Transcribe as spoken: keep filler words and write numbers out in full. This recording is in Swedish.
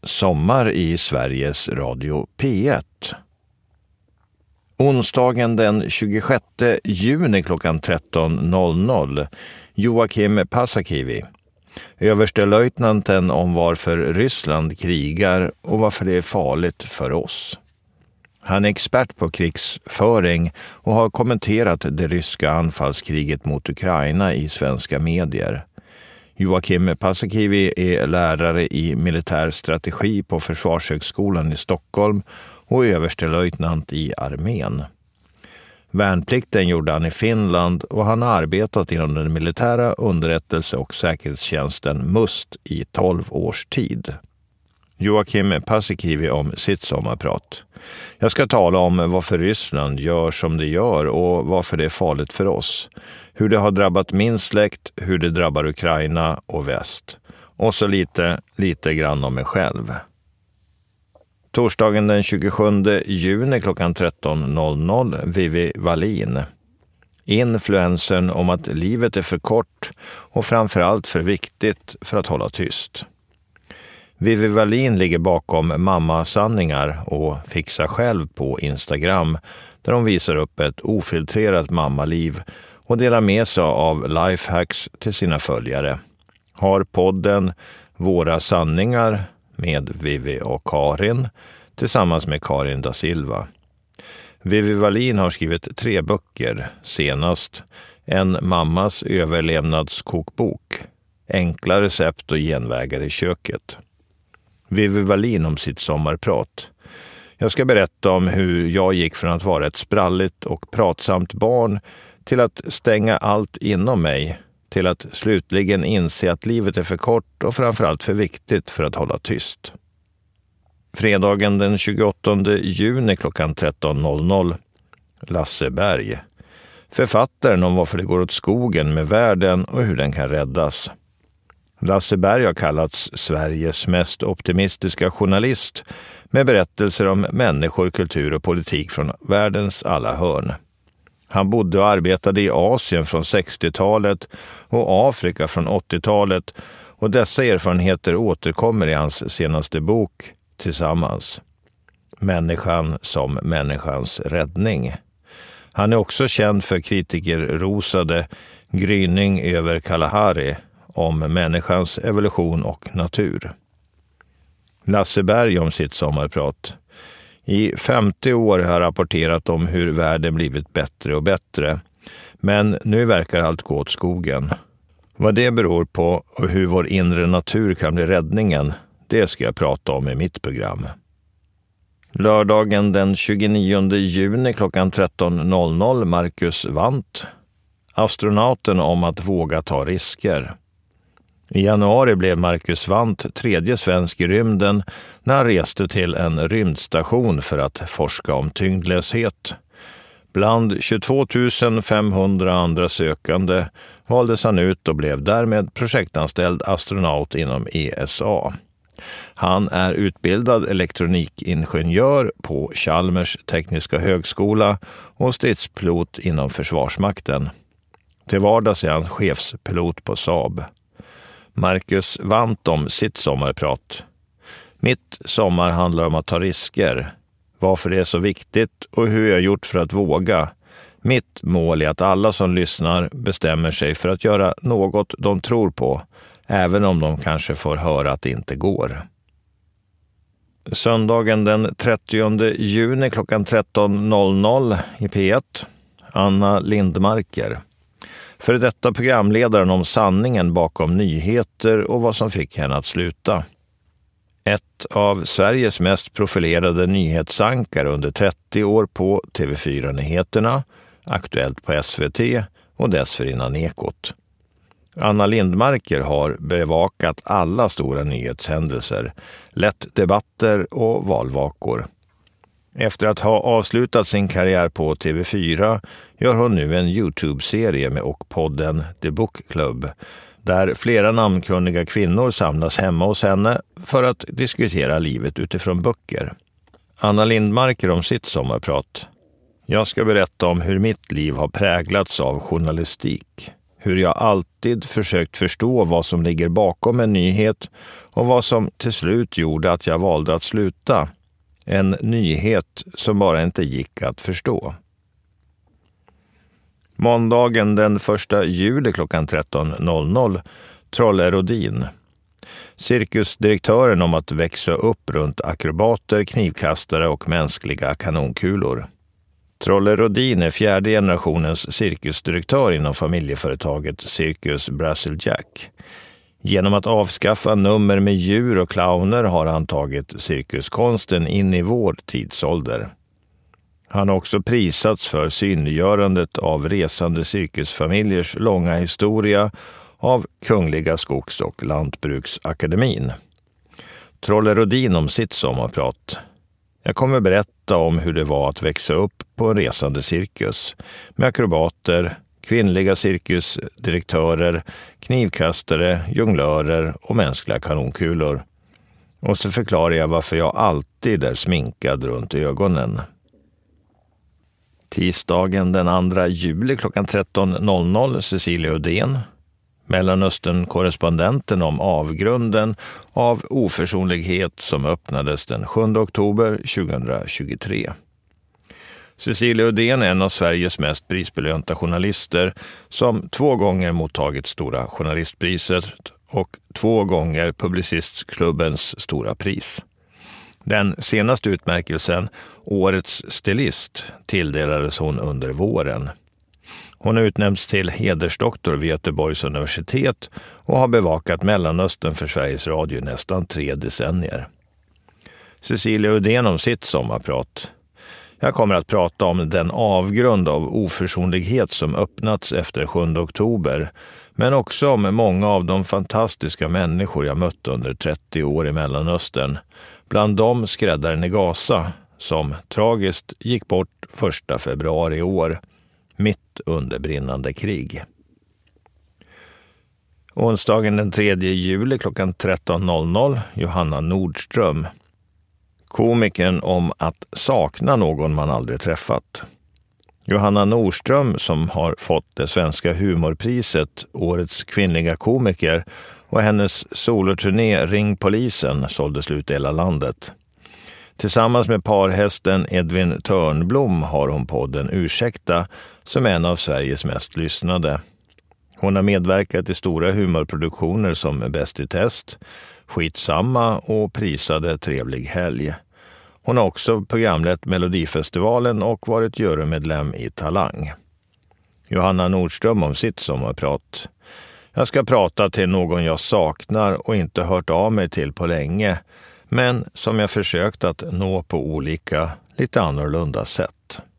Sommar i Sveriges Radio P ett. Onsdagen den tjugosjätte juni klockan tretton noll noll. Joakim Paasikivi. Överstelöjtnanten om varför Ryssland krigar och varför det är farligt för oss. Han är expert på krigsföring och har kommenterat det ryska anfallskriget mot Ukraina i svenska medier. Joakim Paasikivi är lärare i militär strategi på Försvarshögskolan i Stockholm och överstelöjtnant i armén. Värnplikten gjorde han i Finland och han har arbetat inom den militära underrättelse- och säkerhetstjänsten MUST i tolv års tid. Joakim Paasikivi om sitt sommarprat. Jag ska tala om varför Ryssland gör som det gör och varför det är farligt för oss. Hur det har drabbat min släkt, hur det drabbar Ukraina och väst. Och så lite, lite grann om mig själv. Torsdagen den tjugosjunde juni klockan tretton noll noll. Vivi Wallin. Influensen om att livet är för kort och framförallt för viktigt för att hålla tyst. Vivi Wallin ligger bakom Mamma-sanningar och Fixa själv på Instagram där hon visar upp ett ofiltrerat mammaliv och delar med sig av lifehacks till sina följare. Har podden Våra sanningar med Vivi och Karin tillsammans med Karin da Silva. Vivi Wallin har skrivit tre böcker, senast En mammas överlevnadskokbok, Enkla recept och genvägar i köket. Vivi Wallin om sitt sommarprat. Jag ska berätta om hur jag gick från att vara ett spralligt och pratsamt barn till att stänga allt inom mig, till att slutligen inse att livet är för kort och framförallt för viktigt för att hålla tyst. Fredagen den tjugoåttonde juni klockan tretton noll noll. Lasse Berg. Författaren om varför det går åt skogen med världen och hur den kan räddas. Lasse Berg har kallats Sveriges mest optimistiska journalist med berättelser om människor, kultur och politik från världens alla hörn. Han bodde och arbetade i Asien från sextiotalet och Afrika från åttiotalet och dessa erfarenheter återkommer i hans senaste bok Tillsammans. Människan som människans räddning. Han är också känd för kritikerrosade Gryning över Kalahari om människans evolution och natur. Lasse Berg om sitt sommarprat. I femtio år har jag rapporterat om hur världen blivit bättre och bättre. Men nu verkar allt gå åt skogen. Vad det beror på och hur vår inre natur kan bli räddningen, det ska jag prata om i mitt program. Lördagen den tjugonionde juni klockan tretton noll noll. Marcus Wandt. Astronauten om att våga ta risker. I januari blev Marcus Wandt tredje svensk i rymden när han reste till en rymdstation för att forska om tyngdlöshet. Bland tjugotvå tusen femhundra andra sökande valdes han ut och blev därmed projektanställd astronaut inom E S A. Han är utbildad elektronikingenjör på Chalmers tekniska högskola och stridspilot inom Försvarsmakten. Till vardags är han chefspilot på Saab. Marcus Wandt om sitt sommarprat. Mitt sommar handlar om att ta risker. Varför det är så viktigt och hur jag gjort för att våga. Mitt mål är att alla som lyssnar bestämmer sig för att göra något de tror på, även om de kanske får höra att det inte går. Söndagen den trettionde juni klockan tretton noll noll i P ett. Anna Lindmarker. För detta programledaren om sanningen bakom nyheter och vad som fick henne att sluta. Ett av Sveriges mest profilerade nyhetsankare under trettio år på T V fyra-nyheterna, Aktuellt på S V T och dessförinnan Ekot. Anna Lindmarker har bevakat alla stora nyhetshändelser, lett debatter och valvakor. Efter att ha avslutat sin karriär på T V fyra gör hon nu en YouTube-serie med och podden The Book Club, där flera namnkunniga kvinnor samlas hemma hos henne för att diskutera livet utifrån böcker. Anna Lindmarker om sitt sommarprat. Jag ska berätta om hur mitt liv har präglats av journalistik. hur jag alltid försökt förstå vad som ligger bakom en nyhet och vad som till slut gjorde att jag valde att sluta. En nyhet som bara inte gick att förstå. Måndagen den första juli klockan tretton noll noll. Trolle Rodin. Cirkusdirektören om att växa upp runt akrobater, knivkastare och mänskliga kanonkulor. Trolle Rodin är fjärde generationens cirkusdirektör inom familjeföretaget Cirkus Brazil Jack. Genom att avskaffa nummer med djur och clowner har han tagit cirkuskonsten in i vår tidsålder. Han har också prisats för synliggörandet av resande cirkusfamiljers långa historia av Kungliga Skogs- och Lantbruksakademin. Trolle Rodin om sitt sommarprat. Jag kommer berätta om hur det var att växa upp på en resande cirkus med akrobater, kvinnliga cirkusdirektörer, knivkastare, jonglörer och mänskliga kanonkulor. Och så förklarar jag varför jag alltid är sminkad runt ögonen. Tisdagen den andra juli klockan tretton noll noll. Cecilia Uddén. Mellanöstern-korrespondenten om avgrunden av oförsonlighet som öppnades den sjunde oktober tjugohundratjugotre. Cecilia Uddén är en av Sveriges mest prisbelönta journalister som två gånger mottagit Stora journalistpriset och två gånger Publicistklubbens stora pris. Den senaste utmärkelsen, Årets stilist, tilldelades hon under våren. Hon har utnämnts till hedersdoktor vid Göteborgs universitet och har bevakat Mellanöstern för Sveriges Radio nästan tre decennier. Cecilia Uddén om sitt sommarprat. Jag kommer att prata om den avgrund av oförsonlighet som öppnats efter sjunde oktober, men också om många av de fantastiska människor jag mött under trettio år i Mellanöstern. Bland dem skräddaren i Gaza, som tragiskt gick bort första februari i år, mitt under brinnande krig. Onsdagen den tredje juli klockan tretton noll noll. Johanna Nordström. Komikern om att sakna någon man aldrig träffat. Johanna Nordström, som har fått det svenska humorpriset Årets kvinnliga komiker, och hennes soloturné Ring polisen sålde slut i hela landet. Tillsammans med parhästen Edvin Törnblom har hon podden Ursäkta som en av Sveriges mest lyssnade. Hon har medverkat i stora humorproduktioner som Bäst i test, Skitsamma och prisade Trevlig helg. Hon har också programlett Melodifestivalen och varit jurymedlem i Talang. Johanna Nordström om sitt sommarprat. Jag ska prata till någon jag saknar och inte hört av mig till på länge, men som jag försökt att nå på olika, lite annorlunda sätt.